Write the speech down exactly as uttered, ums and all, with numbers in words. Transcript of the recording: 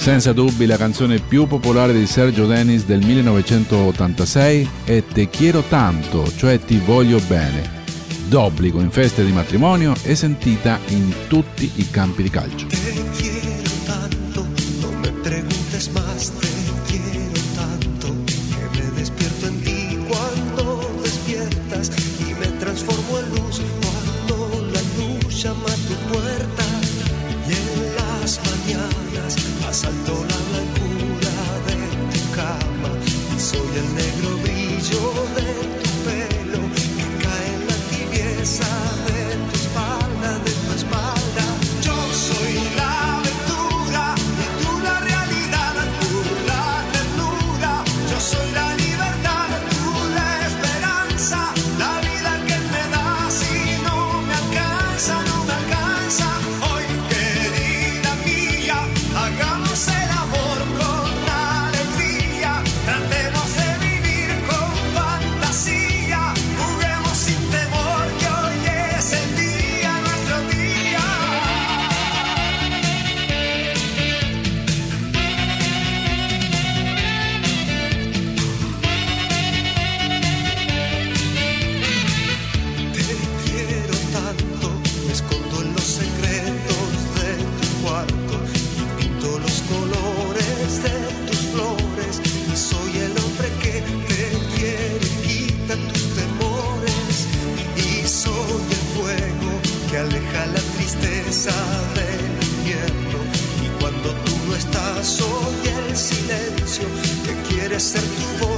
Senza dubbi la canzone più popolare di Sergio Denis del millenovecentottantasei è Te quiero tanto, cioè ti voglio bene, d'obbligo in feste di matrimonio e sentita in tutti i campi di calcio. Te quiero tanto, no me preguntes más, te quiero tanto, que me despierto en ti cuando despiertas y me transformo en luz cuando la luz llama a tu puerta y en las mañanas asalto la blancura de tu cama y soy el negro brillo de tu pelo que cae en la tibieza de tu espalda, de tu espalda. Yo soy la aventura y tú la realidad, tú la ternura. Yo soy la libertad, tú la esperanza, la vida que me das y no me alcanza, no me alcanza. Hoy, querida mía, hagamos el amor con alegría, tratemos de vivir con fantasía, juguemos sin temor que hoy es el día, nuestro día. Te quiero tanto, me escondo en los secretos de tu cuarto y pinto los colores de tus flores y soy el hombre que te quiere y quita tus temores y soy el fuego que aleja la tristeza del invierno y cuando tú no estás soy el silencio que quiere ser tu voz